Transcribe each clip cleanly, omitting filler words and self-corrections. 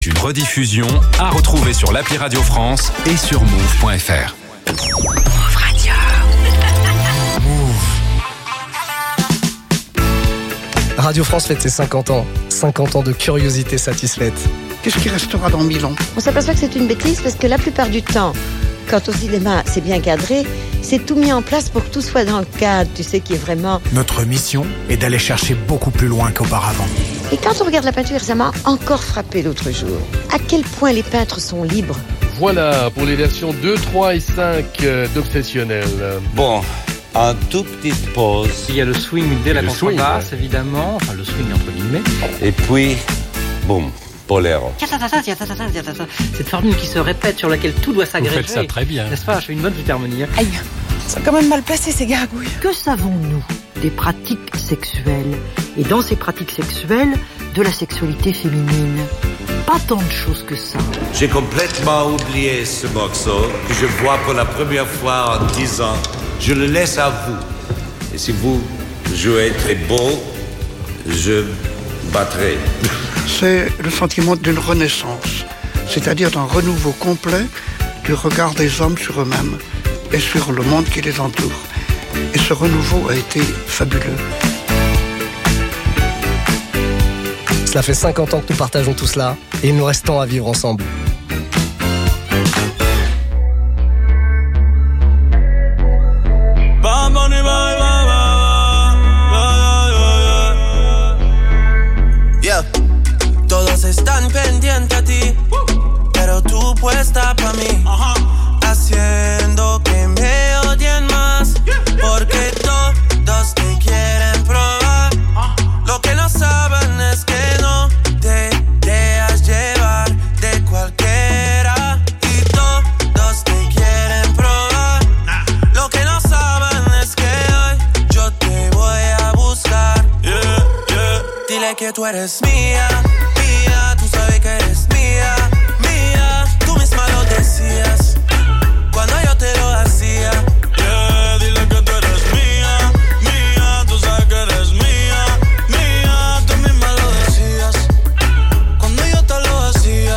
Une rediffusion à retrouver sur l'appli Radio France et sur move.fr. Move Radio. Move. Radio France fête ses 50 ans. 50 ans de curiosité satisfaite. Qu'est-ce qui restera dans 1000 ans ? On s'aperçoit que c'est une bêtise parce que la plupart du temps, quand au cinéma c'est bien cadré, c'est tout mis en place pour que tout soit dans le cadre, tu sais, qui est vraiment... Notre mission est d'aller chercher beaucoup plus loin qu'auparavant. Et quand on regarde la peinture, ça m'a encore frappé l'autre jour. À quel point les peintres sont libres. Voilà pour les versions 2, 3 et 5 d'Obsessionnel. Bon, un tout petite pause. Il y a le swing dès la contrebasse, évidemment. Enfin, le swing entre guillemets. Et puis, boum. Bolero. Cette formule qui se répète, sur laquelle tout doit s'agréger. Vous faites ça très bien. N'est-ce pas ? Je fais une bonne harmonie. Aïe, ils sont quand même mal placés ces gargouilles. Que savons-nous des pratiques sexuelles ? Et dans ces pratiques sexuelles, de la sexualité féminine. Pas tant de choses que ça. J'ai complètement oublié ce morceau que je vois pour la première fois en 10 ans. Je le laisse à vous. Et si vous jouez très beau, je battrai. C'est le sentiment d'une renaissance, c'est-à-dire d'un renouveau complet du regard des hommes sur eux-mêmes et sur le monde qui les entoure. Et ce renouveau a été fabuleux. Cela fait 50 ans que nous partageons tout cela et il nous reste tant à vivre ensemble. Todos están pendientes a ti, pero tú puesta pa' mí, haciendo que me odien más, porque todos te quieren probar. Lo que no saben es que no te dejas llevar de cualquiera, y todos te quieren probar. Lo que no saben es que hoy yo te voy a buscar. Dile que tú eres mía. Cuando yo te lo hacía, dile que tú eres mía, mía, tú sabes que eres mía, mía, tú misma lo decías, cuando yo te lo hacía,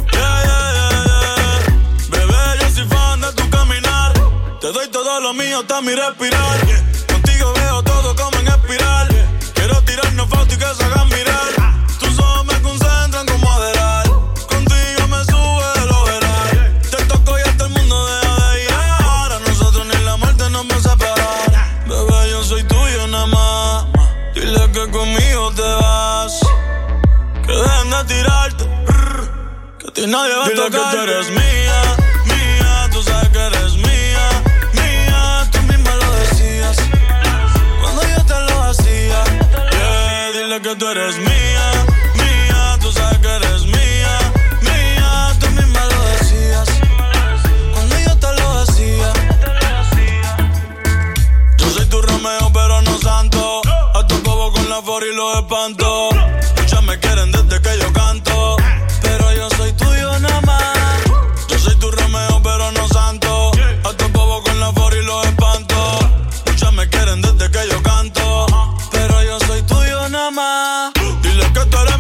bebé, yo soy fan de tu caminar, te doy todo lo mío hasta mi respirar, contigo veo todo como en espiral, quiero tirarnos fotos y que se hagan mirar, tus ojos me concentran como adelar, contigo me sube el overall, te toco y hasta el mundo deja de llegar, a nosotros ni la muerte nos va a separar, bebé, yo soy tuyo nada más, dile que conmigo te vas, que dejen de tirarte, que a ti nadie va a tocar, dile que tú eres mía, mía, tú sabes que eres mía, mía, tú misma lo decías, cuando yo te lo hacía, dile que tú eres mía, mía, tú sabes que eres mía, mía, tú misma lo decías, cuando yo te lo hacía. Yo soy tu Romeo pero no santo, a tu bobo con la for y los espanto, muchas me quieren desde que yo canto, pero yo soy tuyo nada más. Yo soy tu Romeo pero no santo, a tu bobo con la for y los espanto, muchas me quieren desde que yo canto, pero yo soy tuyo nada más. Dile que tú eres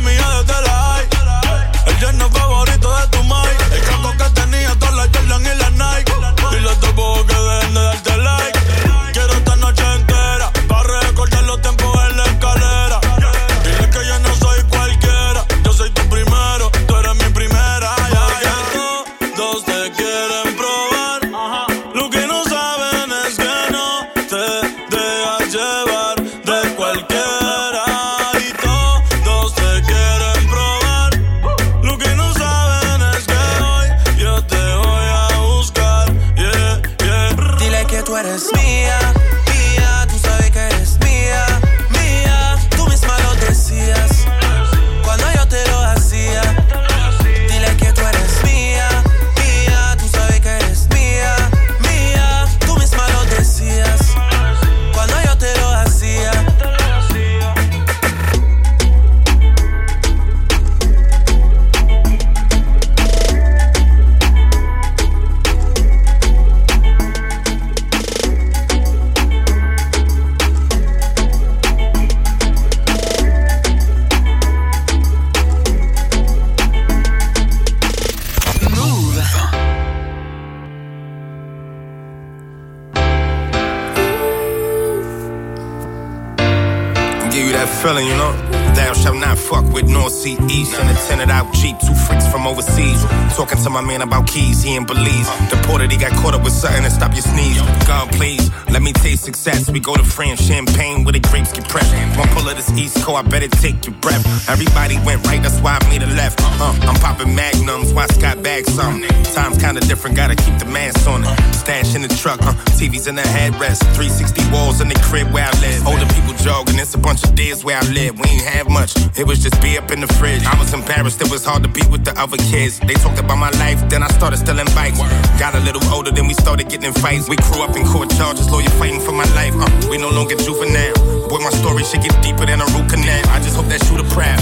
feeling, you know? Thou shalt not fuck with North Sea East. In a tinted out Jeep, 2 freaks from overseas. Talking to my man about keys, he ain't Belize. Deported, he got caught up with something to stop your sneeze. God, please, let me taste success. We go to France, champagne, where the grapes get pressed. One pull of this East Coast, I better take your breath. Everybody went right, that's why I made a left. I'm popping magnums, why Scott bags some. Time's kinda different, gotta keep the mask on it. Stash in the truck, TV's in the headrest. 360 walls in the crib where I live. Older people jogging, it's a bunch of days where I live. We ain't have much, it was just beer up in the fridge. I was embarrassed, it was hard to be with the other kids. They talked about my life, then I started stealing bikes. Got a little older, then we started getting in fights. We grew up in court charges, lawyer fighting for my life. We no longer juvenile. Boy, my story should get deeper than a root canal. I just hope that shooter proud.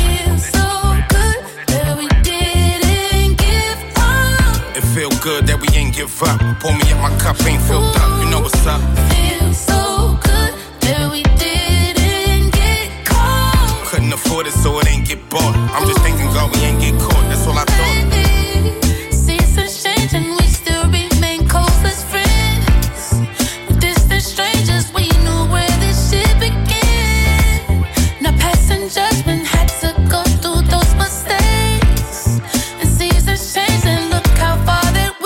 Feel good that we ain't give up. Pour me up, my cup ain't filled up. You know what's up. Feel so good that we didn't get caught. Couldn't afford it, so it ain't get bought. I'm just thanking God we ain't get caught. That's all I thought. Seasons change and we still remain close as friends. Distant strangers, we knew where this shit began. Now passing judgment had to go through those mistakes. And seasons change and look how far.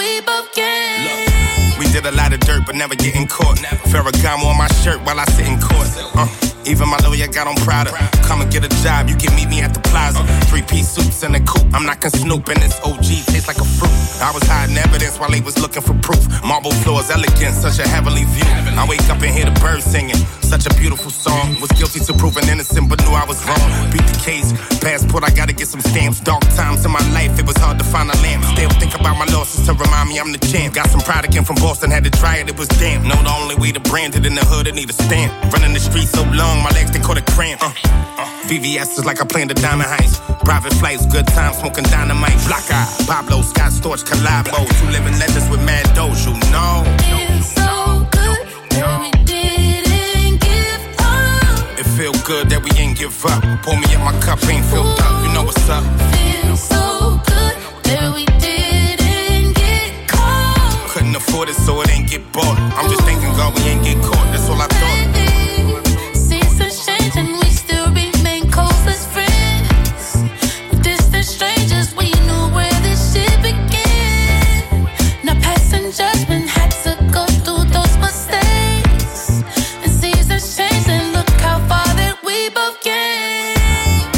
Did a lot of dirt, but never getting caught. Ferragamo on my shirt while I sit in court. Even my lawyer got on Prada. Come and get a job, you can meet me at the plaza. 3-piece suits and a coupe. I'm knocking Snoop and this OG tastes like a fruit. I was hiding evidence while they was looking for proof. Marble floors, elegant, such a heavenly view. I wake up and hear the birds singing. Such a beautiful song. Was guilty to proving innocent, but knew I was wrong. Beat the case, passport, I gotta get some stamps. Dark times in my life, it was hard to find a lamp. Still think about my losses to remind me I'm the champ. Got some product in from Boston, had to dry it, it was damp. Know the only way to brand it in the hood, it need a stamp. Running the streets so long, my legs they caught a cramp. VVS is like I planned the diamond heist. Private flights, good time, smoking dynamite. Black Eye, Pablo, Scott Storch, Collabo. 2 living legends with mad dough, you know. Feels so good that we didn't give up. It feel good that we ain't give up. Pour me up, my cup ain't filled up. You know what's up. Feels so good that we didn't get caught. Couldn't afford it, so it ain't get bought. I'm just thanking God we ain't get caught. That's all I thought. Seasons change and we still remain close as friends. Distant strangers, we knew where this shit began. Now passing judgment had to go through those mistakes. And seasons change and look how far that we both came.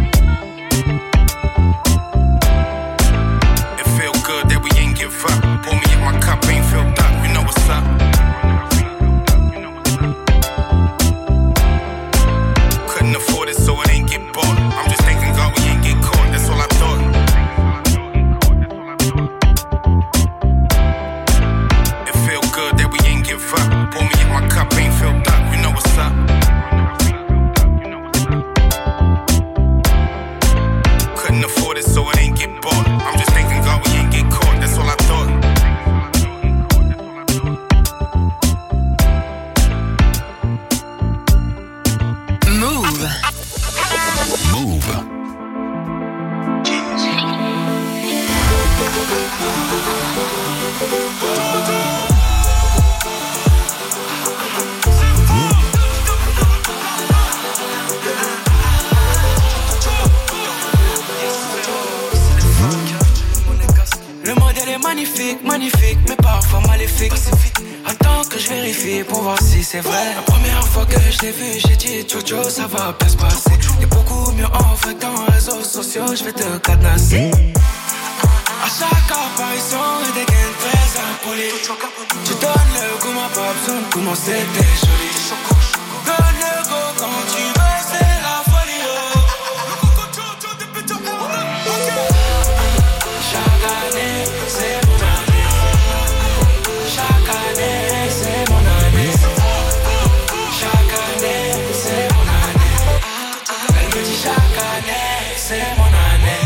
It feel good that we ain't give up. Pour me up, my cup ain't filled up. You know what's up. Couldn't afford it, so it ain't get bought. I'm just thanking God we ain't get caught. That's all I thought. It feel good that we ain't give up. Pour me up, my cup ain't filled up. You know what's up. Couldn't afford it, so it ain't get bought. I'm just thanking God we ain't get caught. That's all I thought. Move. Move. Le modèle est magnifique, magnifique, mais parfois maléfique. Attends que je vérifie pour voir si c'est vrai. La première fois que je l'ai vu, j'ai dit Jojo, ça va bien se passer. T'es beaucoup mieux en fait dans les réseaux sociaux, je vais te cadenasser. À chaque apparition, et des gains très impolis. Tu donnes le goût, ma pas besoin de commencer, t'es jolie. Donne le go quand tu veux, c'est la folie. Chaque année, c'est mon année. Chaque année, c'est mon année. Chaque année, c'est mon année. Elle me dit chaque année, c'est mon année.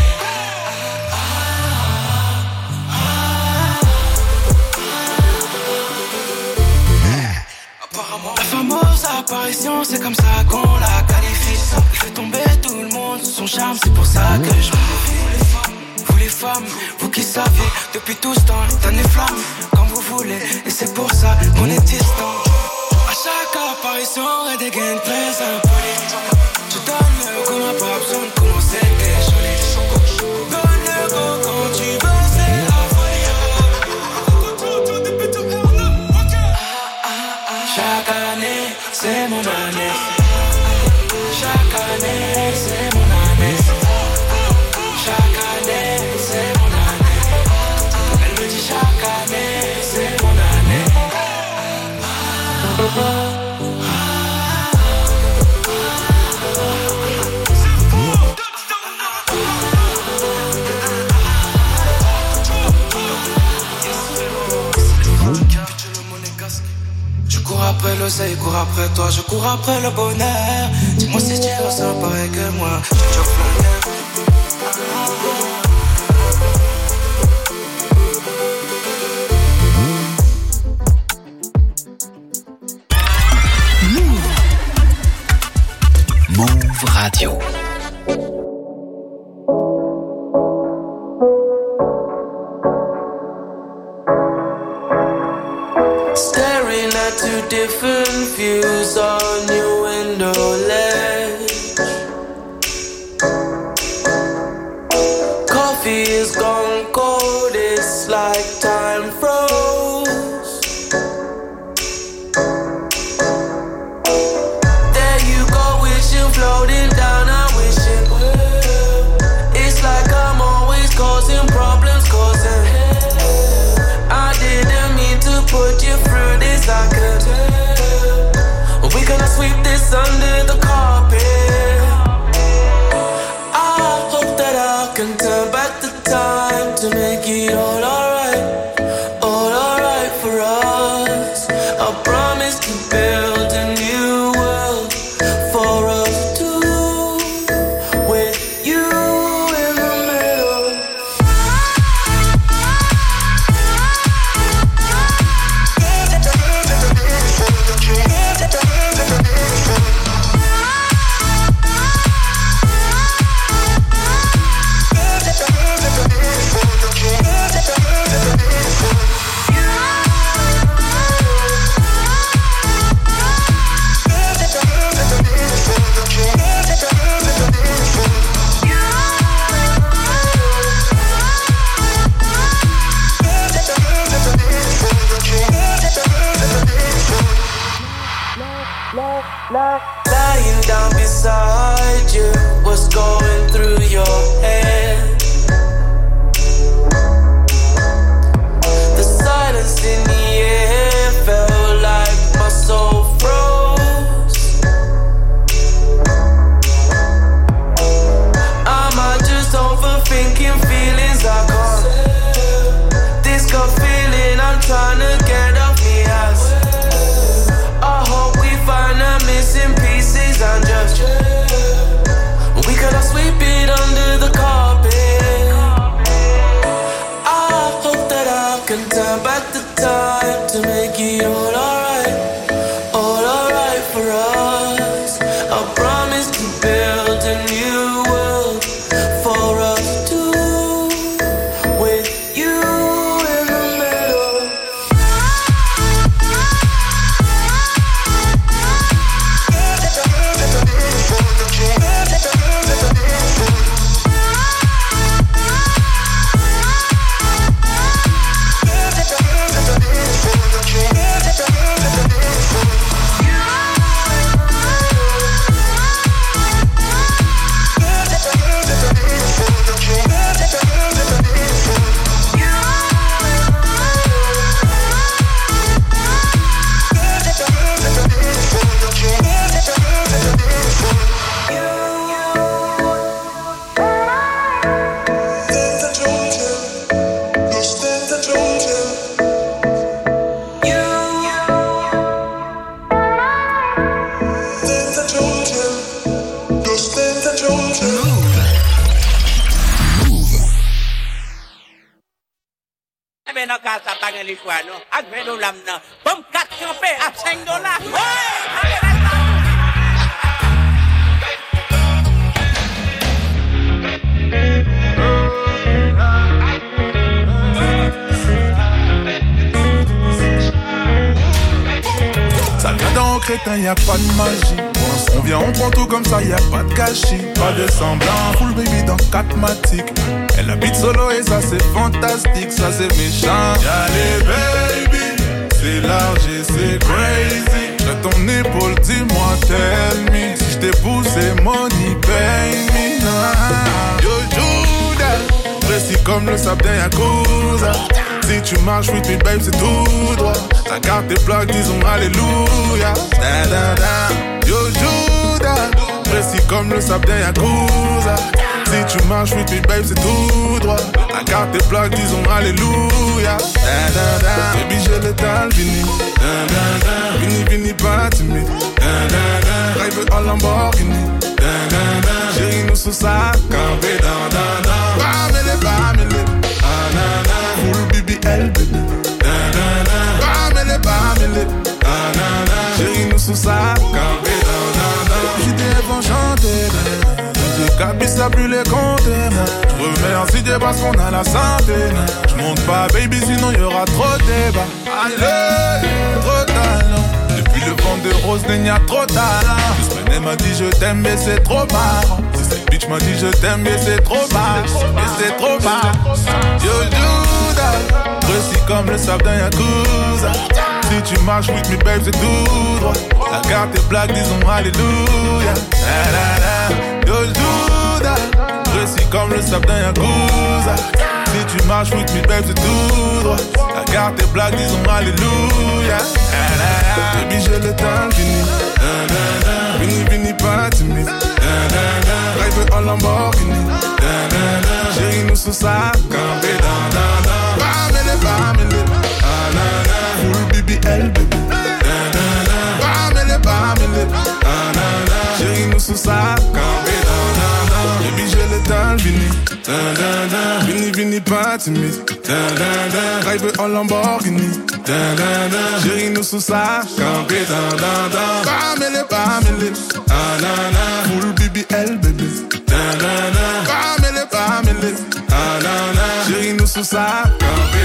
La fameuse apparition, c'est comme ça qu'on la qualifie. Il fait tomber tout le monde sous son charme, c'est pour ça que je me vous les femmes, vous qui saviez, depuis tout ce temps, t'en es flamme, quand vous voulez, et c'est pour ça qu'on est distant. À chaque apparition, et des gains très impolis. Tu donnes le go, m'a pas besoin de commencer, t'es jolie. Donne le go quand tu veux, c'est la folie. Chaque année, c'est mon année. Chaque année, c'est mon année. Chaque année, c'est mon année. Elle me dit chaque année, c'est mon année. Je cours après l'oseille, cours après toi, je cours après le bonheur. Dis-moi si tu ressens pareil que moi. Je t'offre la terre. Move Radio. Staring at two different views on your window ledge. Coffee is gone cold, it's like time froze. There you go, wishing, floating down, I'm wishing. It's like I'm always causing problems, causing. I didn't mean to put you through this, I could tell. We gonna sweep this under the carpet. I hope that I can turn back the time to make it all alright for us. I promise to build a new world for us two, with you in the middle. Lying down beside you, what's going through your head? The silence in the air felt like my soul froze. Am I just overthinking feelings I can't? This gut feeling I'm trying to get off me ass. I hope we find the missing pieces and just we could sweep it under the carpet. I hope that I can turn back the time to make it all alright for us. I promise to build a new world for us two, with you in the middle. No casa paga el iguano, agredo lamna, bom cat campé à $5. Ça vient dans crétin, y a pas de magie. Pour On vient, on prend tout comme ça, y'a pas de gâchis, pas de semblant. Full baby dans 4 matiques. Elle habite solo et ça c'est fantastique, ça c'est méchant. Y'a les baby, c'est large et c'est crazy. J'ai ton épaule, dis-moi, tell me. Si j't'ai poussé, money, pay me. Yo Judas, précis comme le sable d'un Yakuza. Si tu marches with me, babe, c'est tout droit. Ta carte est plaque, disons alléluia. Yo Judas, précis comme le sable d'un Yakuza. Si tu marches with me, babe, c'est tout droit. Ta carte est plaque, disons alléluia. Baby, j'ai l'étal, vini. Vini, pas timide. Drive en Lamborghini. Chérie, nous sous sa campé. Bamele. Full BBL, baby. Bamele. Chérie, nous sous sa campé. J'étais bon chanter. Le cabis a plus les compter. Remercie Dieu parce qu'on a la santé. J'monte pas baby sinon y'aura trop de débat. Allez, trop talent. Depuis le vent de rose il y a trop talent. Juste m'a dit je t'aime mais c'est trop marrant. Si cette bitch m'a dit je t'aime mais c'est trop marrant. Mais c'est trop marrant. Yo Judas, précis comme le sable d'un Yakuza. Si tu marches with me babe c'est tout droit. La carte est black disons alléluia. Yo Judas, précis comme le sable d'un Yakuza. Si tu marches with me babe c'est tout droit. La carte est black disons alléluia. Baby j'ai le temps fini. Vini pas timide. Drive en Lamborghini. Chérie nous sous sa campé. Bamele. Full BBL baby. Bamele. Chérie nous sous sa campé. Baby j'ai le temps fini. Vini pas timide. Drive en Lamborghini. Chérie nous sous sa campé. Bamele. Full BBL baby. Bamele. Chérie nous sous sa campé.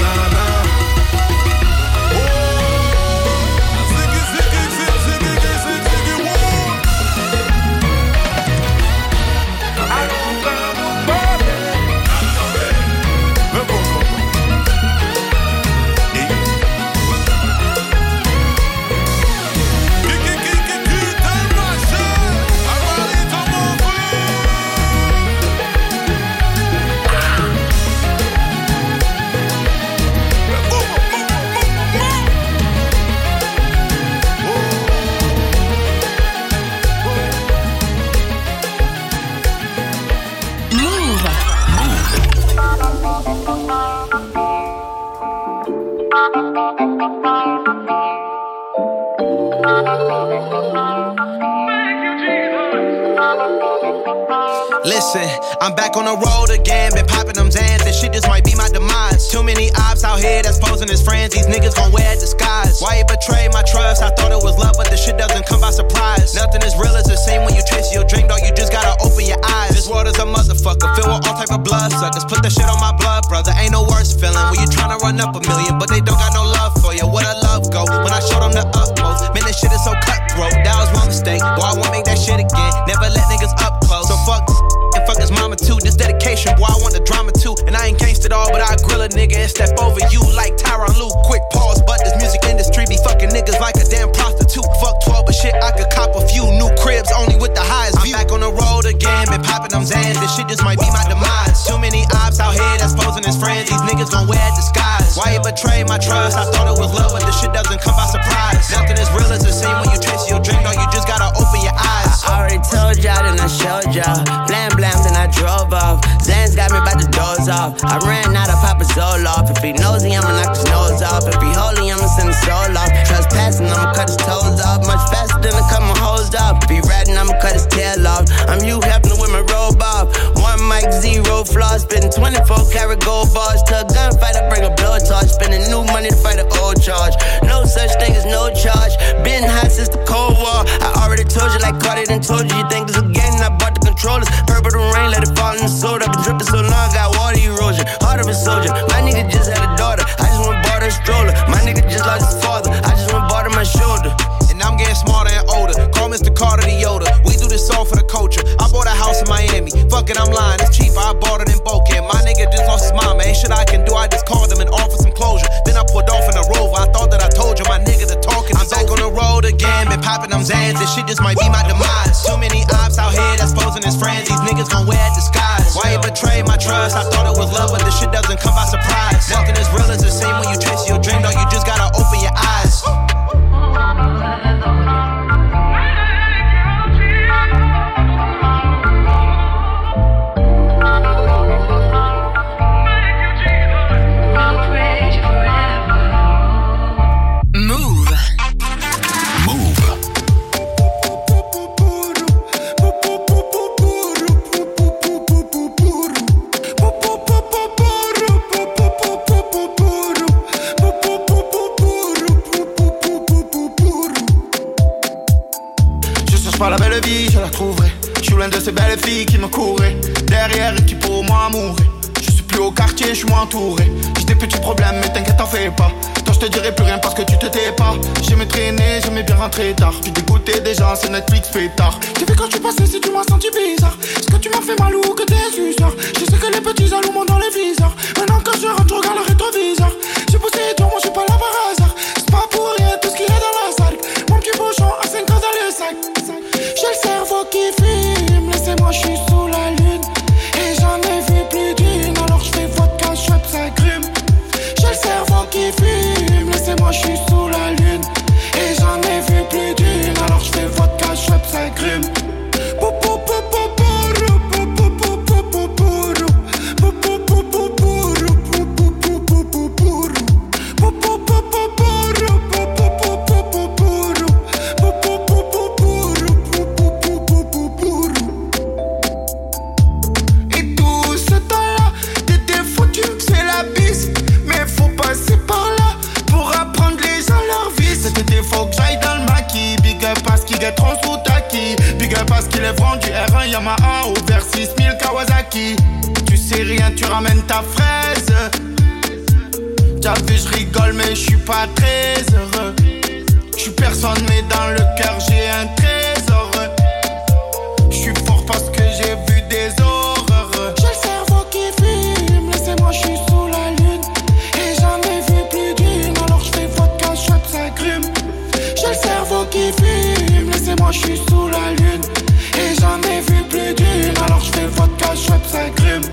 Listen, I'm back on the road again, been popping them Zans, this shit just might be my demise. Too many ops out here that's posing as friends, these niggas gon' wear a disguise. Why you betray my trust? I thought it was love, but the shit doesn't come by surprise. Nothing is real as the same when you trace your drink, dog, you just gotta open your eyes. This world is a motherfucker, filled with all type of blood suckers. Put that shit on my blood, brother, ain't no worse feeling when you tryna run up a million, but they don't got no love for you. Where the love go? When I showed them the utmost, man, this shit is so cutthroat. That was my mistake, boy, I won't make that shit again. Never let niggas up close, so fuck this and fuck his mama too. This dedication, boy, I want the drama too. And I ain't gangsta at all, but I grill a nigga and step over you like Tyronn Lue. Quick pause, but this music industry be fucking niggas like a damn prostitute. Fuck 12, but shit, I could cop a few new cribs only with the highest view. I'm back on the road again, been popping them Zans. This shit just might be my demise. Too many ops out here that's posing as friends. These niggas gon' wear a disguise. Why you betray my trust? I thought it was love, but this shit doesn't come by surprise. Nothing is real as the same when you trace your drink, dog, you just gotta open your eyes. I already told y'all, then I showed y'all. Blam, then I drove off. Zans got me by the doors off. I ran out of Papa Zoloft. If he nosy, I'ma knock his nose off. If he holy, I'ma send his soul off. Trespassing, I'ma cut his toes off. Much faster than I cut my hose off. If he ratting, I'ma cut his tail off. I'm you happening with my robe off. One mic, zero flaws. Spitting 24 karat gold bars. To a gunfight, I bring a blowtorch. Spending new money to fight an old charge. No such thing as no charge. Been hot since the Cold War. I already told you like Cardi done told you. You think it's a game? I bought the controllers. Purple the rain, let it fall in the soda. Been dripping so long, got water erosion. Heart of a soldier. My nigga just had a daughter. I just went bought her a stroller. My nigga just lost his father. I just went bought her my shoulder. And I'm getting smarter and older. Call Mr. Carter, the I'm lying, it's cheap, I bought it in bulk. And my nigga just lost his mama. Ain't shit I can do, I just called him and offered some closure. Then I pulled off in a Rover, I thought that I told you, my nigga, the talking. I'm back on the road again, been popping them Zans. This shit just might be my demise. Too many ops out here that's posing as friends. These niggas gon' wear a disguise. Why you betray my trust? I thought it was love, but this shit doesn't come by surprise. Nothing as real as the same when you chase your dream, though you just gotta open your eyes. Pas la belle vie, je la trouverai. Je suis loin de ces belles filles qui me couraient derrière et qui pour moi mourraient. Je suis plus au quartier, je suis moins entouré. J'ai des petits problèmes, mais t'inquiète, t'en fais pas. Toi, je te dirai plus rien parce que tu te tais pas. J'aimais traîner, j'aimais bien rentrer tard. Tu dégoûtais des gens, c'est Netflix pétard. J'ai vu quand tu passais, si tu m'as senti bizarre. Est-ce que tu m'as fait mal ou que t'es suceur? Je sais que les petits jaloux montent dans les viseurs. Maintenant que je rentre, je regarde le rétroviseur. J'ai poussé toi, moi je suis pas là par hasard. C'est pas pour rien tout ce qu'il y a dans la salle. Mon petit bouchon à 5 ans dans le sac. J'ai le cerveau qui fume, laissez-moi, je suis sous la lune. Et j'en ai vu plus d'une, alors je fais vodka, chop, ça grume. J'ai le cerveau qui fume, laissez-moi, je suis sous la lune. Et j'en ai vu plus d'une, alors je fais vodka, chop, ça grume. Parce qu'il est vendu R1 Yamaha au vers 6000 Kawasaki. Tu sais rien, tu ramènes ta fraise. T'as vu, je rigole, mais je suis pas très heureux. Je suis personne, mais dans le cœur, j'ai un trésor. Je suis fort parce que j'ai vu des horreurs. J'ai le cerveau qui fume, laissez-moi, je suis sous la lune. Et j'en ai vu plus d'une, alors je fais vodka, chop, ça grume. J'ai le cerveau qui fume, laissez-moi, je suis sous la lune. Et j'en ai vu plus d'une, alors je fais vodka, chop, ça grume.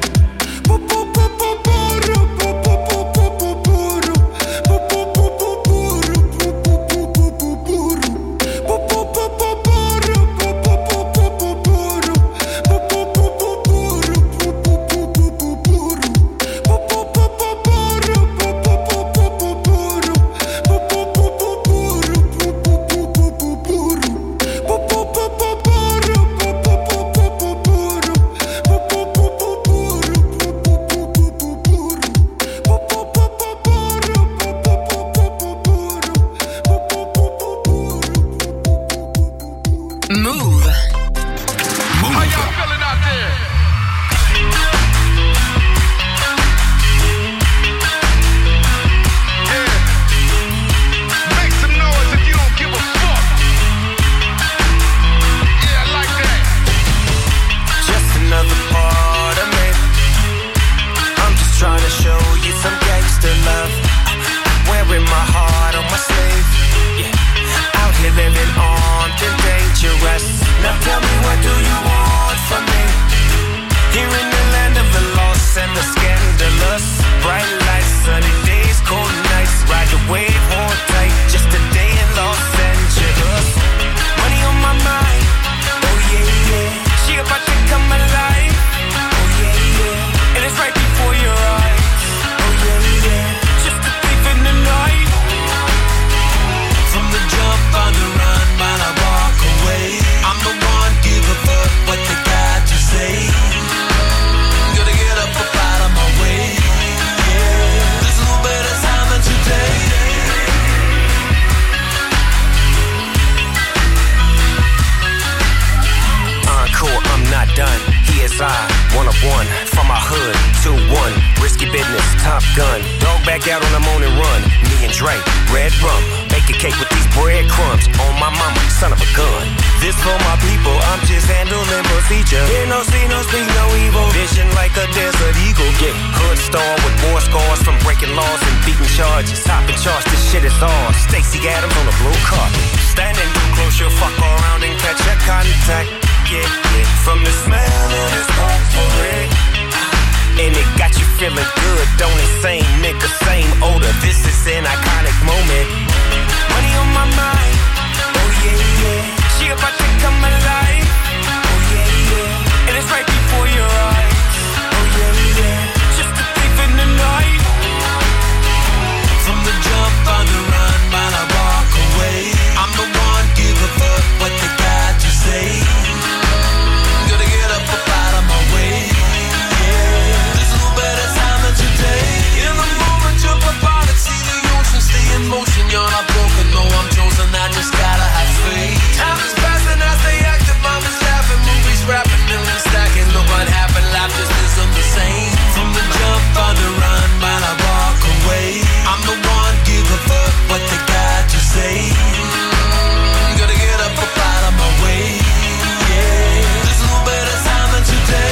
biscuit cake with these breadcrumbs on my mama, son of a gun. This for my people, I'm just handling procedure. Hear no, see no, speak no evil. Vision like a desert eagle. Yeah, hood star with war scars from breaking laws and beating charges. Topping charge, this shit is ours. Stacey Adams on the blue carpet. Standing too close, you'll fuck around and catch a contact. Yeah, yeah. From the smell of this potpourri. And it got you feeling good, don't it? Same nigga, same odor. This is an iconic moment. Money on my mind. Oh yeah, yeah. She about to come alive. Oh yeah, yeah. And it's right before your eyes. Oh yeah, yeah. Just a thief in the night. From the jump on the run, while I walk away. I'm the one, give a fuck what they got to say. Gotta get up out of my way. There's no better time than today. In the moment, jump up out and see the ocean. Stay in motion, you're not broken. No, I'm chosen, I just gotta have faith. Time is passing, I stay active. Mom is laughing, movies rapping, millions stacking. Look what happened, life just isn't the same. From the jump on the run, while I walk away. I'm the one, give a fuck what they got to say. Gotta get up out of my way. Yeah, there's no better time than today.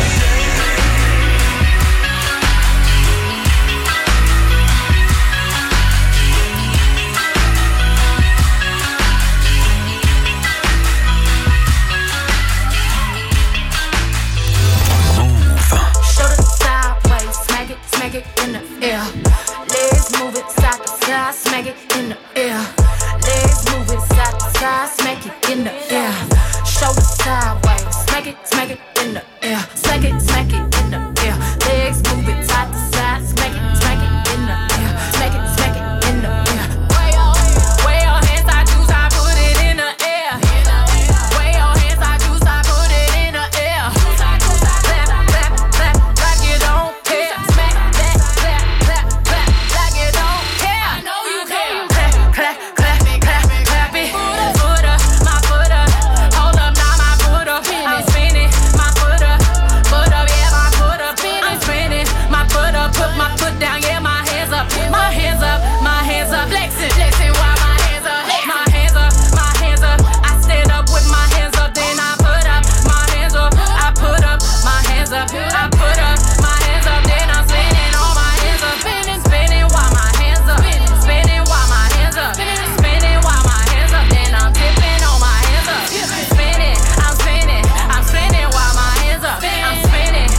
Smack it in the air. Legs move it side to side, smack it in the air. Legs move it side to side, smack it in the air. Shoulder sideways, smack it in the air. Smack it in the air. Legs move it side to side, smack it in the air. Smack it in the air. Way your hands, I choose, I put it in the air. Way your hands, I choose, I put it in the air. Clap, clap, clap, like you don't care. Smack that, clap, clap, clap, like you don't care. I know you care. Clap, clap, clap, clap it. Foot up, my foot up. Hold up, now my foot up. I'm spinning my foot up, yeah, my foot up. I'm spinning my foot up, put my foot down, yeah, my hands up, my hands up, my hands up. Flexing, while my hands up, my hands up, my hands up. I stand up with my hands up, then I put up my hands up. I put up my hands up, I put up my hands up, then I'm spinning all my hands up, spinning while my hands up, spinning while my hands up, spinning while my hands up, then I'm tipping on my hands up, spinning, I'm spinning while my hands up, I'm spinning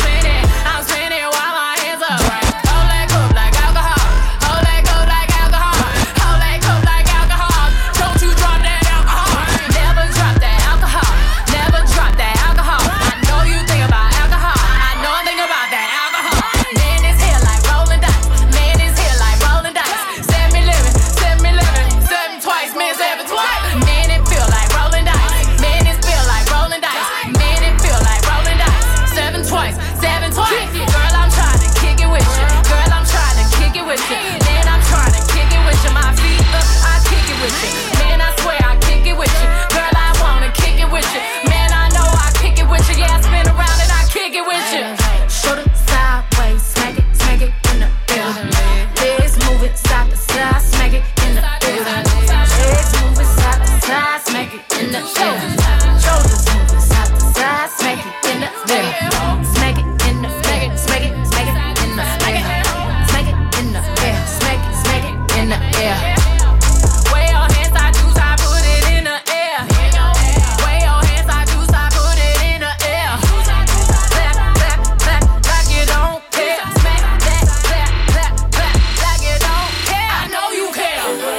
while my hands up. Hold that cup like alcohol, hold that cup like alcohol, hold that cup like alcohol. Don't you drop that alcohol, never drop that alcohol, never drop that alcohol. I know you think about alcohol, I know I think about that alcohol. Man is here like rolling dice, man is here like rolling dice. Set me living, seven twice, man seven twice. Man it feel like rolling dice, man it feel like rolling dice, man it feel like rolling dice. Seven twice, seven twice. Girl, I'm trying to kick it with you, girl, I'm trying to kick it with you. Man, I'm trying to kick it with you, my feet up, I kick it with you. Man, I swear I kick it with you, girl, I wanna kick it with you. Man, I know I kick it with you, yeah, I spin around and I kick it with you. Shoulder sideways, smack it in the air. Legs move it side to side, smack it in the air. Legs move it side to side, smack it in the air. Shoulders move it side to side, smack it in the air. Smack it in the air, smack it in the air. Smack it in the air, smack it in the air. Way your hands, I choose, I put it in the air. Way your hands, I choose, I put it in the air. Clap, clap, clap, like you don't care. Smack that, clap, clap, clap, like you don't care. I know you care.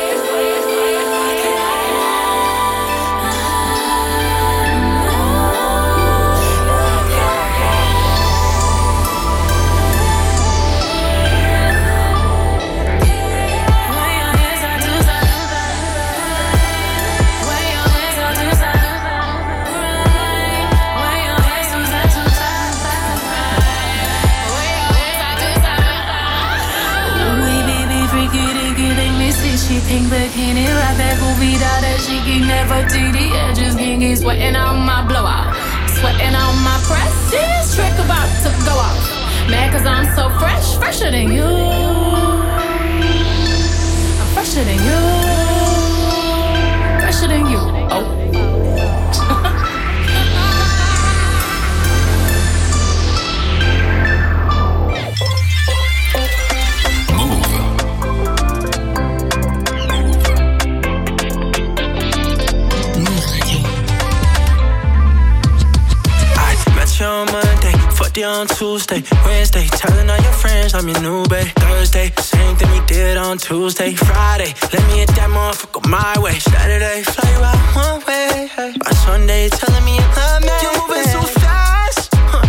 She pink bikini, right back movie that she can never see the edges, kinky, sweating on my blowout, sweating on my press. This trick about to go off. Mad cause I'm so fresh, fresher than you. I'm fresher than you. 50 on Tuesday, Wednesday, telling all your friends I'm your new babe. Thursday, same thing we did on Tuesday, Friday, let me hit that motherfucker my way. Saturday, fly you out one way. By Sunday, telling me you love me. You're moving so fast,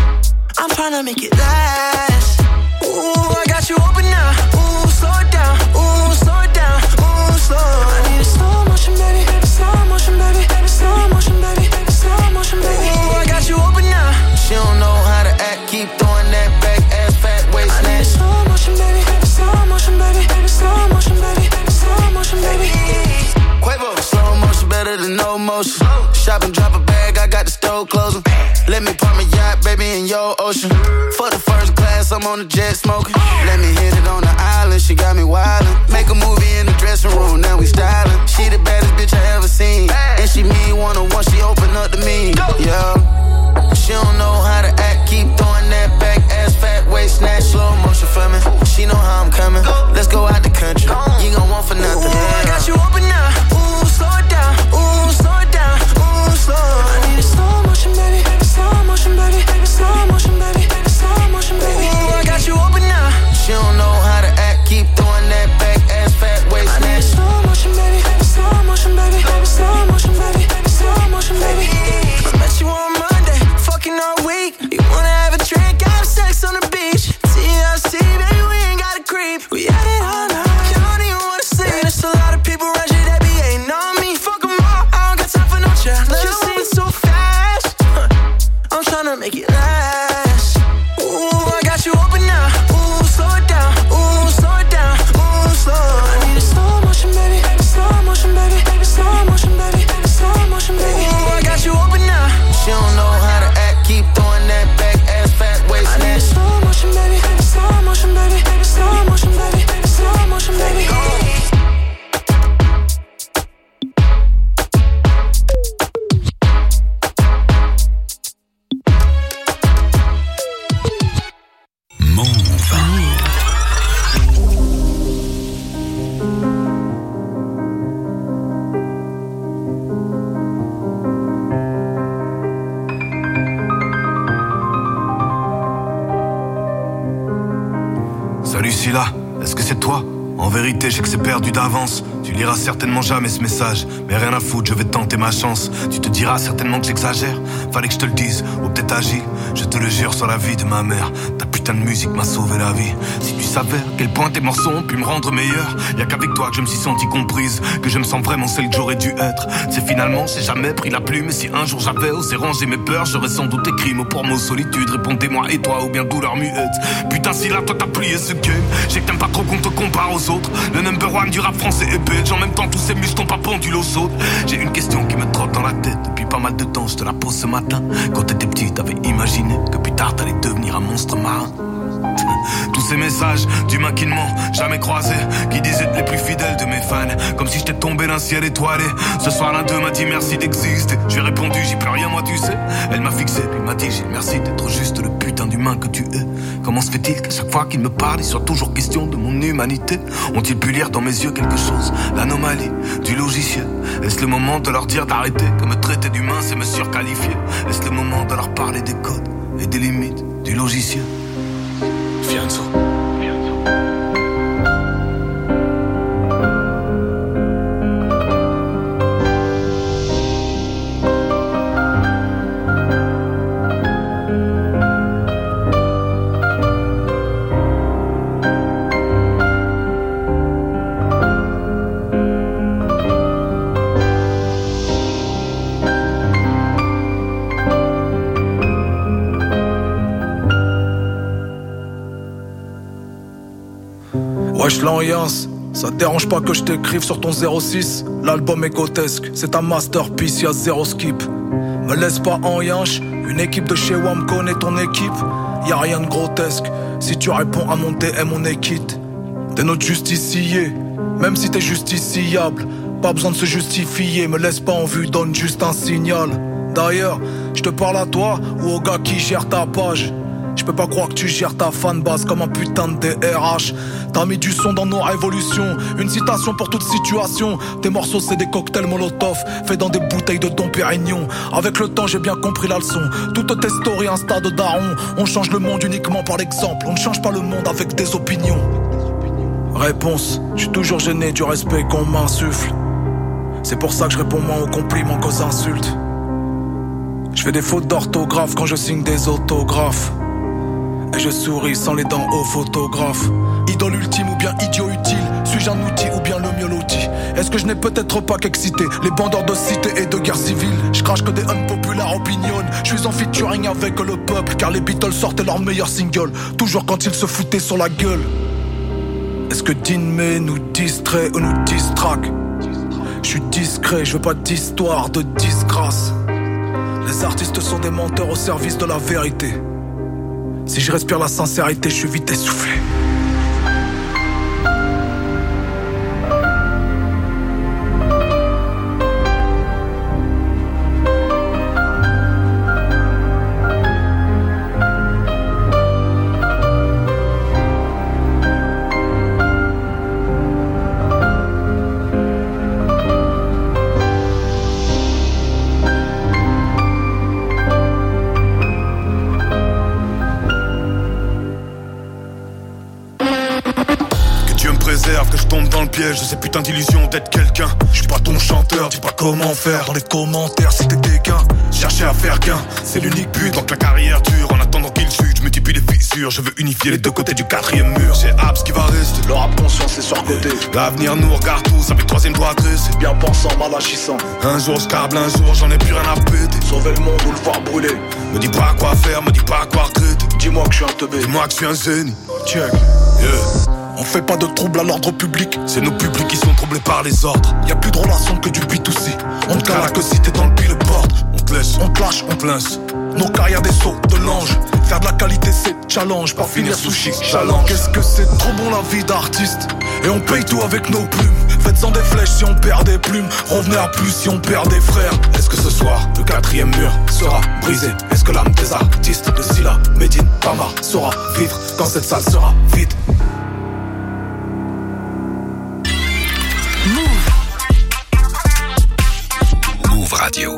I'm tryna make it last. Ooh, I got you open now. Ooh, slow it down. Ooh, slow it down. Ooh, slow. I need a slow motion, baby. Slow motion, baby. Slow motion, baby. Slow motion, baby. Ooh, I got you open now. She don't know how to act, keep throwing that back ass fat waist. I need a slow motion, baby. Slow motion, baby. Slow motion, baby. Slow motion, baby. Quavo, slow motion better than no motion. Shop and drop a bag, I got the stove closing. Let me park my yacht, baby, in your ocean. For the first class, I'm on the jet smoking. Let me hit it on the island, she got me wildin'. Make a movie in the dressing room, now we stylin'. She the baddest bitch I ever seen. And she me one-on-one, she open up to me. Yeah. She don't know how to act, keep throwing that back ass fat waist snatch. Slow motion for me, she know how I'm coming. Let's go out the country, you gon' want for nothing. Ooh, I got you open now. Ooh, slow it down. Ooh, slow it down. Ooh, slow. I need a slow motion, baby. Slow motion, baby. Slow motion, baby. Slow motion, baby. Ooh, I got you open now. She don't know how to act, keep throwing that back ass fat waist snatch. I need a slow motion, baby. Slow motion, baby. Slow motion, baby. Slow motion, baby. I met you on Monday, fucking all week. You wanna have a drink, have sex on the beach. TLC, baby, we ain't gotta creep. We had it all night, you don't even wanna sleep. There's a lot of people around you that be hating on me. Fuck them all, I don't got time for no chat. You're moving so fast, I'm tryna make it last. Ooh, I got you open now. Ooh, slow it down. Ooh, slow it down. Ooh, slow. I need a slow motion, baby. Slow motion, baby. Slow motion, baby. Slow motion, baby. Ooh, I got you open now. She don't know how to act, keep throwing that back ass fat waist snatch. I need a slow motion, baby. Slow motion, baby. Slow motion, baby. Slow motion, baby. Salut Scylla, est-ce que c'est toi? En vérité, je sais que c'est perdu d'avance. Tu liras certainement jamais ce message, mais rien à foutre, je vais tenter ma chance. Tu te diras certainement que j'exagère, fallait que je te le dise, ou peut-être agis. Je te le jure sur la vie de ma mère, ta putain de musique m'a sauvé la vie. Si tu savais à quel point tes morceaux ont pu me rendre meilleur, y'a qu'avec toi que je me suis senti comprise, que je me sens vraiment celle que j'aurais dû être. C'est finalement, j'ai jamais pris la plume, et si un jour j'avais osé ranger mes peurs, j'aurais sans doute écrit mot pour mot solitude. Répondez-moi et toi, ou bien douleur muette. Putain si là toi t'as plié ce game, j'ai que t'aimes pas trop qu'on te compare aux autres. Le number one du rap français est belge, en même temps tous ces muscles t'ont pas pendu aux autres. J'ai une question qui me trotte dans la tête depuis pas mal de temps, je te la pose ce matin. Quand t'étais petit, t'avais imaginé que plus tard t'allais devenir un monstre marin. Tous ces messages d'humains qui ne m'ont jamais croisé, qui disaient être les plus fidèles de mes fans, comme si j'étais tombé d'un ciel étoilé. Ce soir l'un d'eux m'a dit merci d'exister. J'ai répondu j'y peux rien moi tu sais. Elle m'a fixé puis m'a dit j'ai merci d'être juste le putain d'humain que tu es. Comment se fait-il qu'à chaque fois qu'il me parle il soit toujours question de mon humanité? Ont-ils pu lire dans mes yeux quelque chose? L'anomalie du logiciel. Est-ce le moment de leur dire d'arrêter, que me traiter d'humain c'est me surqualifier? Est-ce le moment de leur parler des codes et des limites du logiciel? Fianzo. Wesh l'ambiance, ça te dérange pas que je t'écrive sur ton 06. L'album est grotesque, c'est un masterpiece, y'a zéro skip. Me laisse pas en yanche, une équipe de chez WAM connaît ton équipe. Y'a rien de grotesque, si tu réponds à mon DM on est quitte. T'es notre justicier, même si t'es justiciable. Pas besoin de se justifier, me laisse pas en vue, donne juste un signal. D'ailleurs, je te parle à toi ou au gars qui gère ta page. Je peux pas croire que tu gères ta fanbase comme un putain de DRH. T'as mis du son dans nos révolutions, une citation pour toute situation. Tes morceaux c'est des cocktails Molotov, faits dans des bouteilles de Dom Pérignon. Avec le temps j'ai bien compris la leçon, toutes tes stories Insta de daron. On change le monde uniquement par l'exemple, on ne change pas le monde avec des opinions. Réponse, je suis toujours gêné du respect qu'on m'insuffle. C'est pour ça que je réponds moins aux compliments qu'aux insultes. Je fais des fautes d'orthographe quand je signe des autographes. Et je souris sans les dents aux photographes. Idole ultime ou bien idiot utile, suis-je un outil ou bien le mieux loti? Est-ce que je n'ai peut-être pas qu'excité les bandeurs de cité et de guerre civile? Je crache que des unpopular opinions. Je suis en featuring avec le peuple, car les Beatles sortaient leur meilleur single, toujours quand ils se foutaient sur la gueule. Est-ce que Dean May nous distrait ou nous distraque? Je suis discret, je veux pas d'histoire de disgrâce. Les artistes sont des menteurs au service de la vérité. Si je respire la sincérité, je suis vite essoufflé. Que je tombe dans le piège de ces putains d'illusions d'être quelqu'un. Je suis pas ton chanteur, dis pas comment faire. Dans les commentaires si t'es gain, chercher à faire gain, c'est l'unique but. Donc la carrière dure en attendant qu'il chute. Je multiplie les fissures, je veux unifier les deux côtés du quatrième mur. C'est Abs qui va rester, le rap conscient c'est surcoté. L'avenir nous regarde tous avec troisième doigt dressé. Bien pensant, mal agissant. Un jour je câble, un jour j'en ai plus rien à péter. Sauver le monde ou le voir brûler. Me dis pas quoi faire, me dis pas quoi regretter. Dis-moi que je suis un teubé, dis-moi que je suis un génie. Check, yeah. On fait pas de trouble à l'ordre public. C'est nos publics qui sont troublés par les ordres. Y'a plus de relation que du B2C. On te cala que si t'es dans le billboard. On te laisse, on te lâche, on te lance. Nos carrières des sauts de l'ange. Faire de la qualité c'est challenge, pas finir sushi challenge. Qu'est-ce que c'est trop bon la vie d'artiste. Et on paye tout avec nos plumes. Faites-en des flèches si on perd des plumes. Revenez à plus si on perd des frères. Est-ce que ce soir le quatrième mur sera brisé? Est-ce que l'âme des artistes de Silla, Medine, Pamar saura vivre quand cette salle sera vide? Move Radio.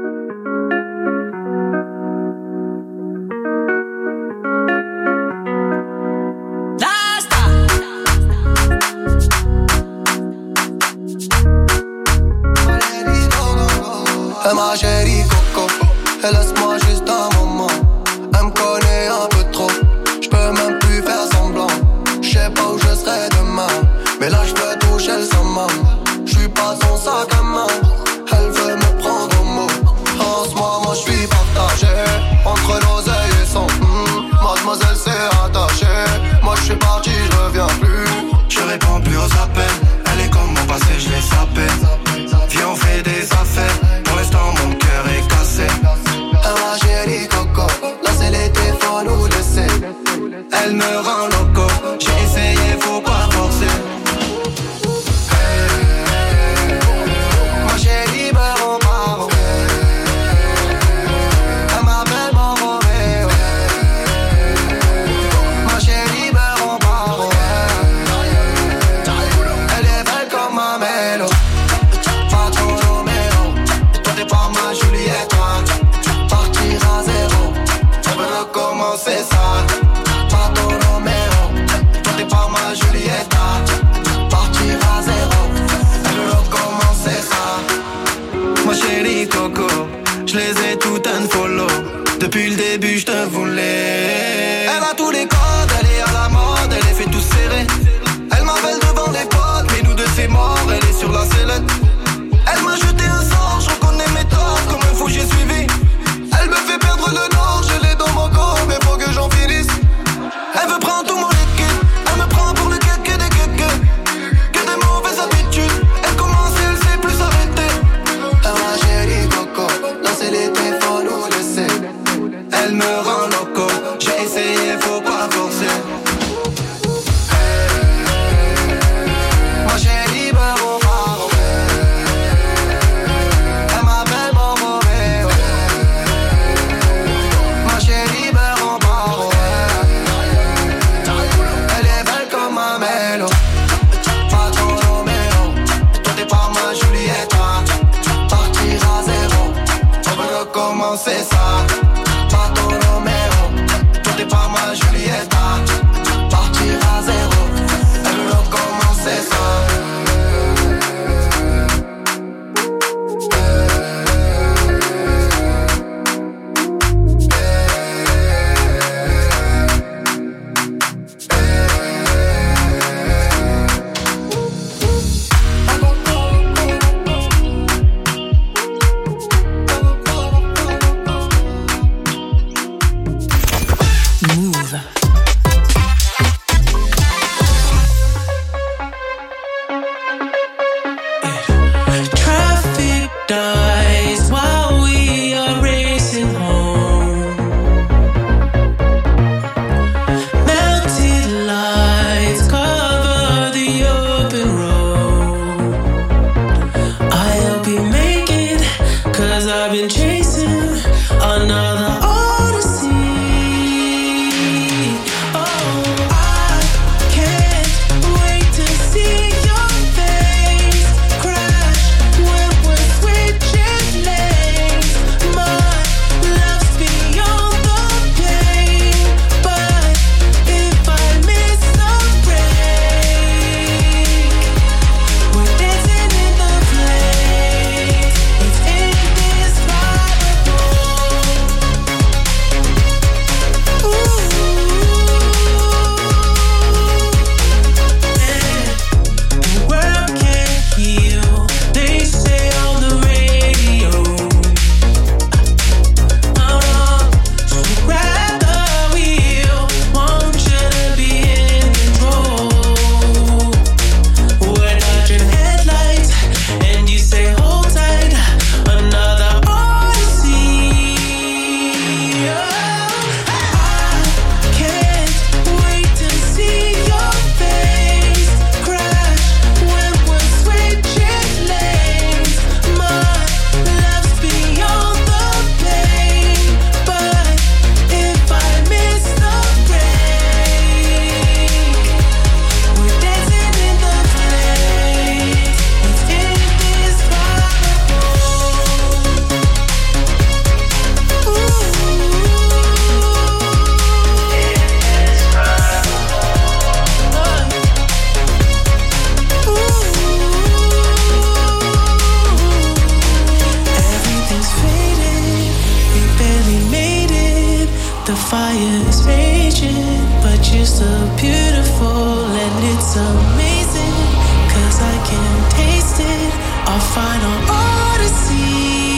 Ma chérie Coco, laisse-moi juste un moment. Elle me connaît un peu trop, j'peux même plus faire semblant. J'sais pas où je serai demain, mais là j'peux toucher le summum. J'suis pas son sac à main, elle veut me prendre au mot. En ce moment j'suis partagé entre l'oseille et son mademoiselle s'est attachée. Moi j'suis parti, j'reviens plus. Je réponds plus aux appels, elle est comme mon passé, j'l'ai sapé. Viens on fait des affaires. Pour l'instant mon cœur est cassé. Ma chérie Coco, là c'est les téléphones ou laisser. Elle me rend loco, j'ai essayé, faut pas forcer. Ma chérie me rend paro. Elle m'appelle mon Roméo. Ma chérie me rend paro. Elle est belle comme ma mélo. C'est ça, pas ton numéro. Toi t'es pas ma Julietta. Partir à zéro, elle veut recommencer ça. Ma chérie Coco, je les ai toutes unfollow. Depuis le début je te voulais. Elle a tous les codes, elle est à la mode, elle les fait tous serrer. Elle m'appelle devant les potes, mais nous deux c'est mort, elle est sur la sellette. Elle m'a jeté un sort, je reconnais mes torts, comme un fou j'ai suivi. Elle me fait perdre le nord, je l'ai dans mon corps, mais faut que j'en finisse. Elle veut prendre tout mon liquide, elle me prend pour le quai des quais. final odyssey.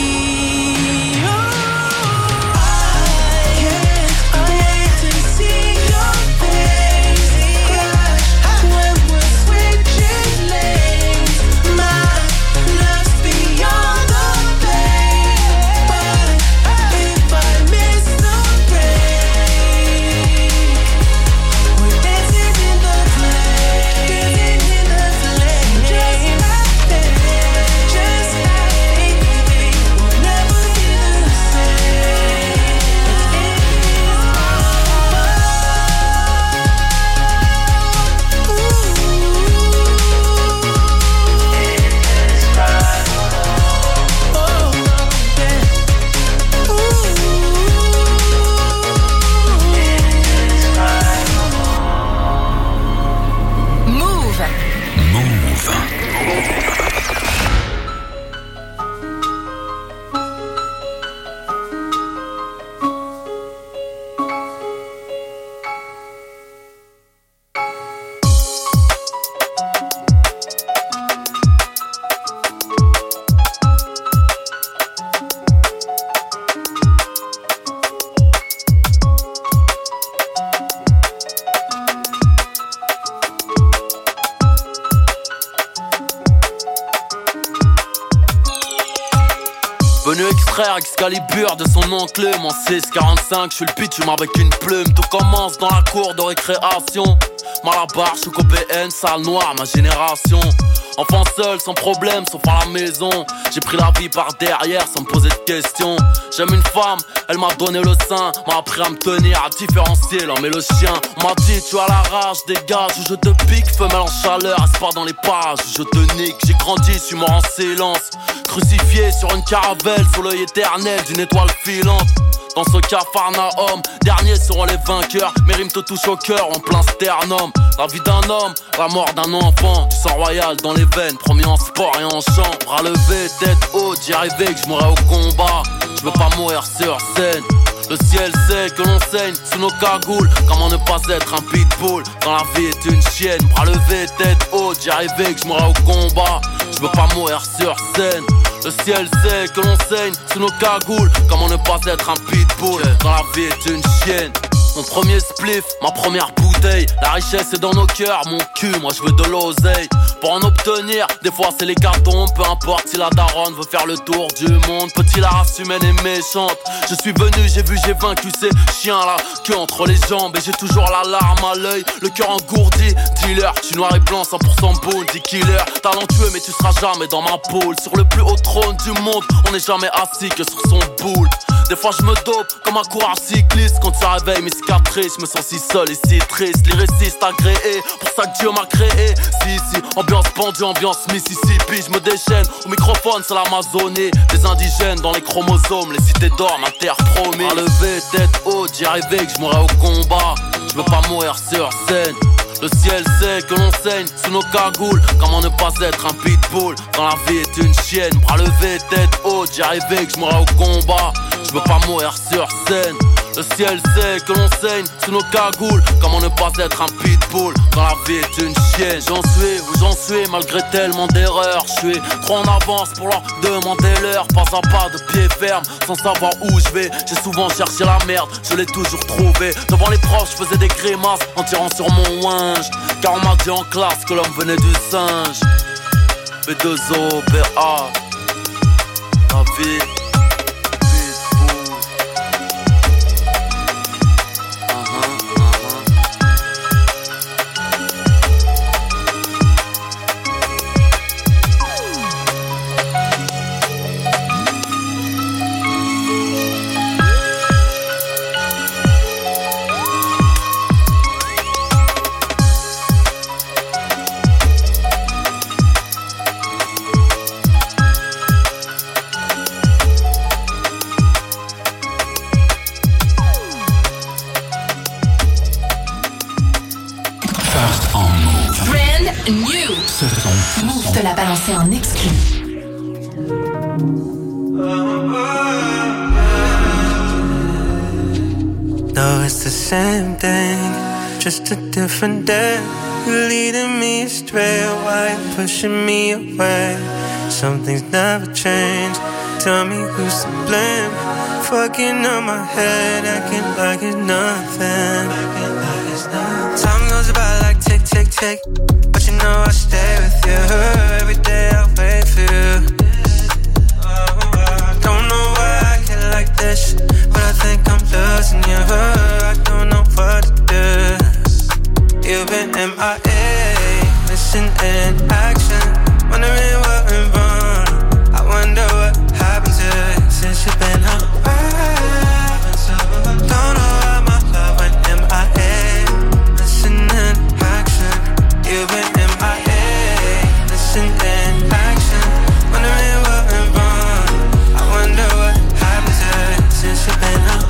Excalibur de son enclume en 645, je suis le bitume avec une plume. Tout commence dans la cour de récréation. Malabar, je suis PN, salle noire, ma génération. Enfant seul, sans problème, sauf à la maison. J'ai pris la vie par derrière sans me poser de questions. J'aime une femme, elle m'a donné le sein, m'a appris à me tenir, à différencier l'homme et le chien. On m'a dit tu as la rage, dégage ou je te pique. Femelle en chaleur, espoir dans les parages où je te nique. J'ai grandi, je suis mort en silence, crucifié sur une caravelle sous l'œil éternel d'une étoile filante. Dans ce Capharnaüm, derniers seront les vainqueurs. Mes rimes te touchent au cœur en plein sternum. La vie d'un homme, la mort d'un enfant. Du sang royal dans les veines, promis en sport et en chant. Bras levés, tête haute, j'y arrivais que je mourrais au combat. Je veux pas mourir sur scène. Le ciel sait que l'on saigne sous nos cagoules. Comment ne pas être un pitbull quand la vie est une chienne. Bras levés, tête haute, j'y arrivais que je mourrais au combat. Je veux pas mourir sur scène. Le ciel sait que l'on saigne sous nos cagoules. Comment ne pas être un pitbull quand la vie est une chienne. Mon premier spliff, ma première bouteille. La richesse est dans nos cœurs, mon cul, moi je veux de l'oseille. Pour en obtenir, des fois c'est l'hécatombe. Peu importe si la daronne veut faire le tour du monde. Petit, la race humaine est méchante. Je suis venu, j'ai vu, j'ai vaincu ces chiens là, queue entre les jambes. Et j'ai toujours la larme à l'œil, le cœur engourdi. Dealer, je suis noir et blanc, 100% bounty killer. Talentueux mais tu seras jamais dans ma poule. Sur le plus haut trône du monde, on n'est jamais assis que sur son boule. Des fois je me dope comme un coureur cycliste. Quand ça réveille mes cicatrices, je me sens si seul et si triste. Lyriciste agréé, pour ça que Dieu m'a créé. Si, ambiance pendue, ambiance Mississippi. Je me déchaîne, au microphone c'est l'Amazonie. Des indigènes dans les chromosomes, les cités d'or, ma terre promise. À lever, tête haute, j'y arrivais que je mourrais au combat. Je veux pas mourir sur scène. Le ciel sait que l'on saigne sous nos cagoules. Comment ne pas être un pitbull quand la vie est une chienne. Bras levés, tête haute, j'y arrivais que je mourrais au combat. Je veux pas mourir sur scène. Le ciel sait que l'on saigne sous nos cagoules. Comment ne pas être un pitbull quand la vie est une chienne. J'en suis où j'en suis malgré tellement d'erreurs. Je suis trop en avance pour leur demander l'heure. Pas à pas de pied ferme sans savoir où je vais. J'ai souvent cherché la merde, je l'ai toujours trouvé. Devant les proches je faisais des grimaces en tirant sur mon winge. Car on m'a dit en classe que l'homme venait du singe. B2O, BA, la vie. Move te l'a balancé en exclu. No, it's the same thing, just a different day. You're leading me astray, why you pushing me away? Some things never change. Tell me who's to blame. Fucking on my head, acting like it's nothing. Time goes by like tick, tick, tick. But you know I stay with you. Every day I wait for you. Don't know why I get like this, but I think I'm losing you. I don't know what to do. You've been MIA, missing in action. Wondering what went wrong. I wonder what happened to it since you've been around. Don't know why my love went MIA, missing in action. You've been MIA, missing in action. Wondering what went wrong. I wonder what happened to it since you've been around.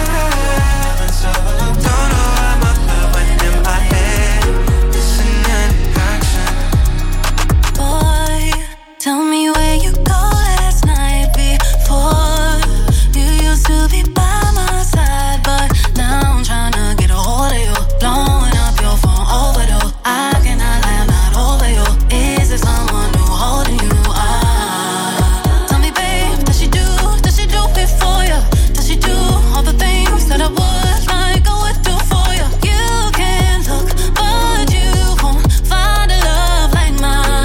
Don't know why my love went MIA, missing in action. Boy, tell me where you go last night before. You used to be by my side, but now I'm tryna get a hold of you. Blowing up your phone overdose. I cannot lie, I'm not over you. Is there someone new holding you? Tell me, babe, does she do it for you? Does she do all the things that I would like I would do for you? You can look, but you won't find a love like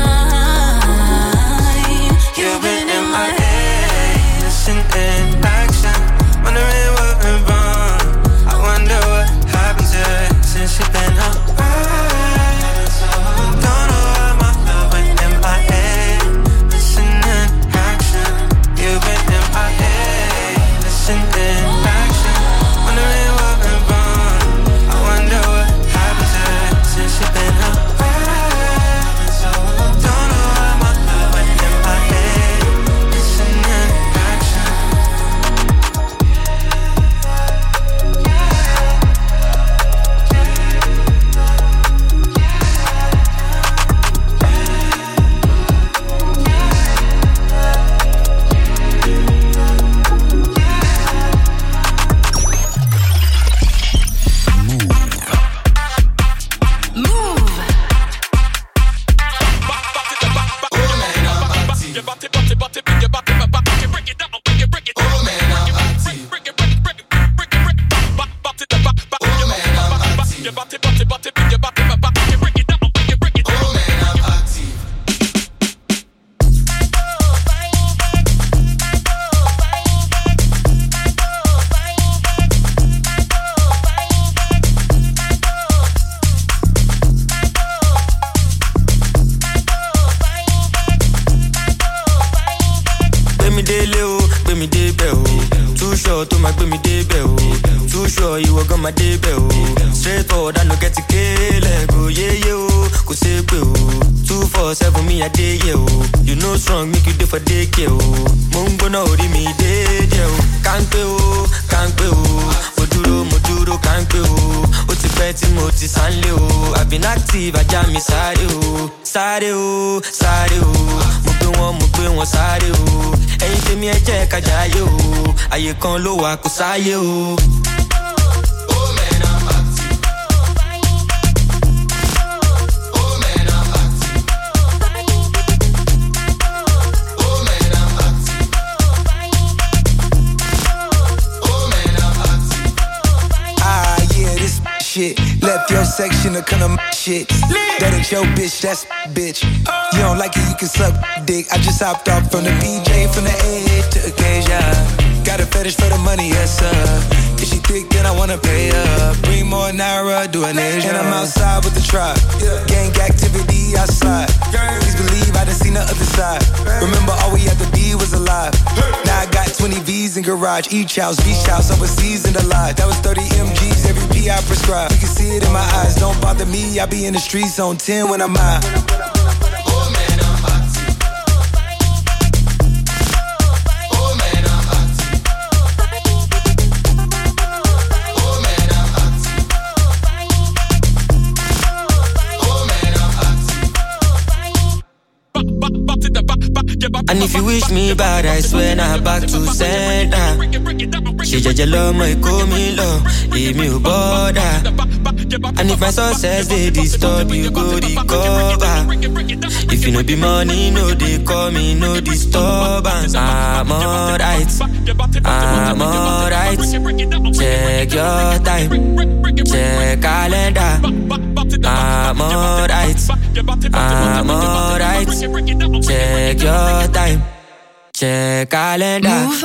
mine. You've been in my head, missing in action. Wondering what went wrong. I wonder what happened to it since you've been around. Don't know why my love went MIA, missing in action. You've been in my head, missing in action. Wondering what went wrong. I wonder what happened to it since you've been around. Don't know why my love went MIA, missing in action. Gbé mi délé o, gbé mi débẹ̀ o. Too sure tó máa gbé mi débẹ̀ o. Too sure ìwọ gan máa débẹ̀ o. Straight forward, I no get to kill go yéyé o, kò ṣe pé o. 247 mi àdéyé o. You know strong, make you dey for daycare o. Mo ń gbóná orí mi déédéé o. Kánpé o, kánpé o. Mo dúró kánpé o. Ó ti pẹ́ tí mo ti sánlé o. I've been active, ajá mi sáré o. Sáré o, sáré o. Mo gbé wọn sáré o. Ẹ̀yin tèmi ẹ jẹ́ ká jayé o. Àyè kan ló wà kò sáyé o. Shit. Left your section to kind of shit. That ain't your bitch, that's bitch. You don't like it, you can suck dick. I just hopped off from the BJ, from the A to Acacia. Got a fetish for the money, yes sir. If she thick, then I wanna pay her. Bring more Naira, do an Asia. And I'm outside with the tribe. Gang activity, I slide. Please believe I done seen the other side. Remember all we had to be was alive. Now I got 20 V's in garage. Each house, beach house, overseas in the lodge. That was 30 MGs, every P I prescribe. You can see it in my eyes, don't bother me. I be in the streets on 10 when I'm high. And if you wish me bad, I swear now back to center. She just love my call me love, leave me a border. And if my success they disturb you, go recover. If you no be money, no dey call me, no disturbance. I'm alright, I'm alright. Check your time, check calendar. I'm alright, I'm alright. Check your time, check calendar. Move.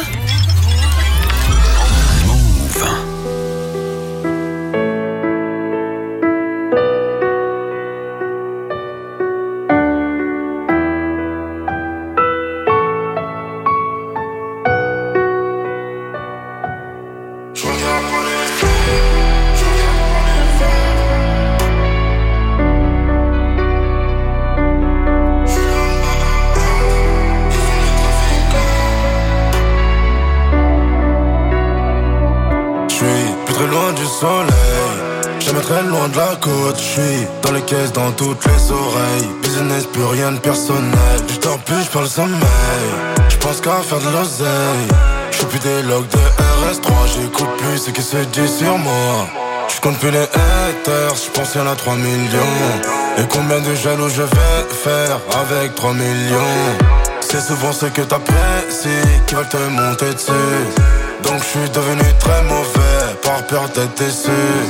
Jamais très loin de la côte, j'suis dans les caisses, dans toutes les oreilles. Business, plus rien de personnel. J'dors plus, j'parle sommeil. J'pense qu'à faire de l'oseille. J'fais plus des logs de RS3. J'écoute plus ce qui se dit sur moi. J'compte plus les haters, j'pense y'en a 3 millions. Et combien de jaloux je vais faire avec 3 millions? C'est souvent ce que t'apprécies qui veulent te monter dessus. Donc je suis devenu très mauvais, par peur d'être déçu.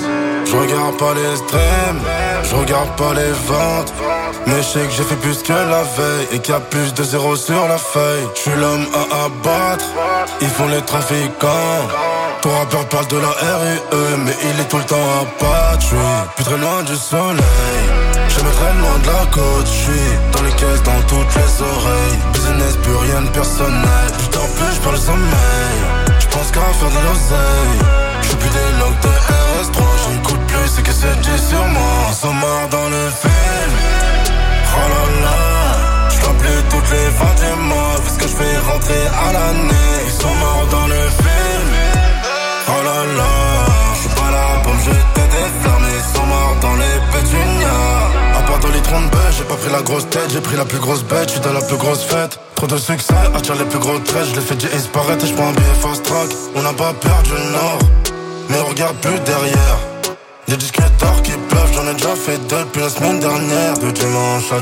Je regarde pas les streams, je regarde pas les ventes. Mais je sais que j'ai fait plus que la veille et qu'il y a plus de zéro sur la feuille. Je suis l'homme à abattre, ils font les trafiquants. Ton rappeur parle de la RUE, mais il est tout le temps à battre. Je suis plus très loin du soleil, jamais très loin de la côte. Je suis dans les caisses, dans toutes les oreilles. Business, plus rien de personnel. J'dors plus, j'parle sommeil. J'pense qu'à faire de l'oseille. J'fais plus des logs de RS3. J'écoute plus ce que c'est dit sur moi. Ils sont morts dans le film. Oh là là. J'dors plus toutes les fins du mois. Parce que j'fais rentrer à l'année. Ils sont morts dans le film. Oh là là. J'suis pas là pour me jeter des fleurs. Mais ils sont morts dans les pétunias. À part dans les troncs de bœufs, j'ai pas pris la grosse tête. J'ai pris la plus grosse bête, j'suis dans la plus grosse fête. Trop de succès, attire les plus gros traits. Je les fais disparaître et je prends un billet fast track. On n'a pas perdu le nord, mais on regarde plus derrière. Des disques d'or qui pleuvent, j'en ai déjà fait deux depuis la semaine dernière. De dimanche à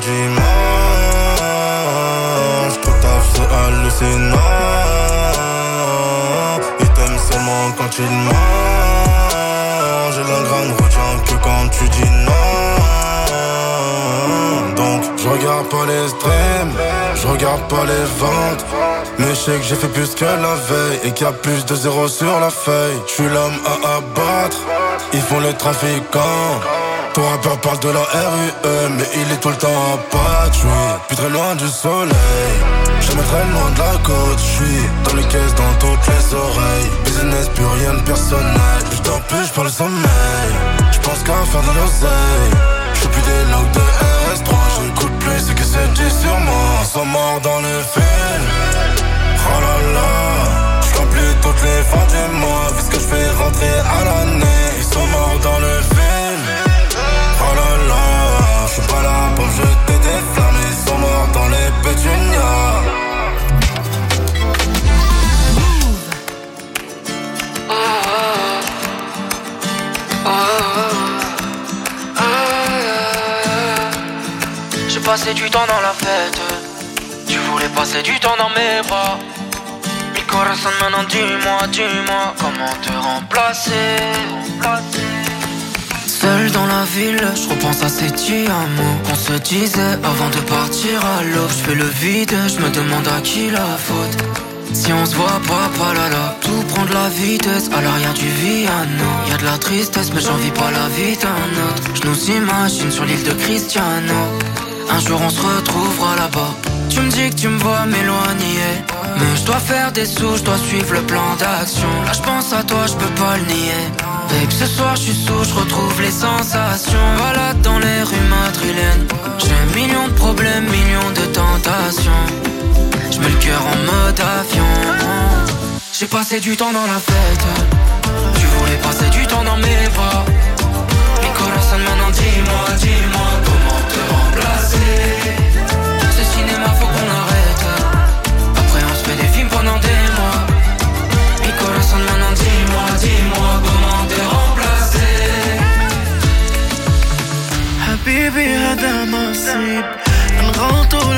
dimanche, tout taf c'est hallucinant. Ils t'aiment seulement quand ils mangent. J'ai la grande retient que quand tu dis non. Donc je regarde pas les streams, je regarde pas les ventes. Mais je sais que j'ai fait plus que la veille et qu'il y a plus de zéro sur la feuille. Je suis l'homme à abattre, ils font les trafiquants. Ton rappeur parle de la RUE, mais il est tout le temps à battre. Je suis plus très loin du soleil, jamais très loin de la côte. Je suis dans les caisses, dans toutes les oreilles. Business, plus rien de personnel. J'dors plus, j'parle sommeil. J'pense qu'à faire de l'oseille. J'fais plus des logs de RS3. J'écoute plus ce que c'est dit sur moi. Ils sont morts dans le film. Oh là là. J'dors plus toutes les fins du mois. Vu ce que j'fais rentrer à l'année. Ils sont morts dans le film. Oh là là. J'suis pas là pour me jeter des flammes. Ils sont morts dans les pétunias. J'ai passé du temps dans la fête. Tu voulais passer du temps dans mes bras. Mi corazon, maintenant dis-moi comment te remplacer. Seul dans la ville, je repense à ces petits amours qu'on se disait avant de partir à l'eau. Je fais le vide, je me demande à qui la faute. Si on se voit pas là là, tout prend de la vitesse, alors y'a du vie à nous. Y'a de la tristesse, mais j'en vis pas la vie d'un autre. Je nous imagine sur l'île de Cristiano. Un jour on se retrouvera là-bas. Tu me dis que tu me vois m'éloigner, mais je dois faire des sous, je dois suivre le plan d'action. Là je pense à toi, je peux pas le nier. Babe, ce soir je suis sous, je retrouve les sensations. Balade dans les rues madrilènes. J'ai millions de problèmes, millions de tentations. Je mets le cœur en mode avion. J'ai passé du temps dans la fête. Tu voulais passer du temps dans mes bras. Mi corazon, maintenant dis-moi comment te remplacer. Ce cinéma faut qu'on arrête. Après on se fait des films pendant des mois. Mi corazon, maintenant dis-moi comment te remplacer. حبيبي هذا نصيب نغلطو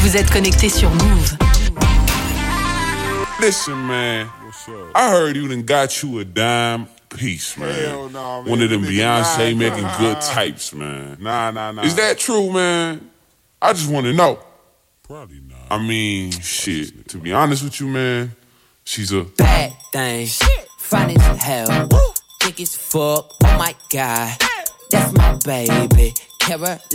Vous êtes connecté sur Move. Listen, man. I heard you done got you a dime piece, man. Hell no, man. One of them Nigga, Beyonce nah, making nah. good types, man. Nah. Is that true, man? I just want to know. Probably not. I mean, shit. To be honest with you, man, she's a bad thing. Fine as hell. Thick as fuck. Oh my God. That's my baby. Caroline.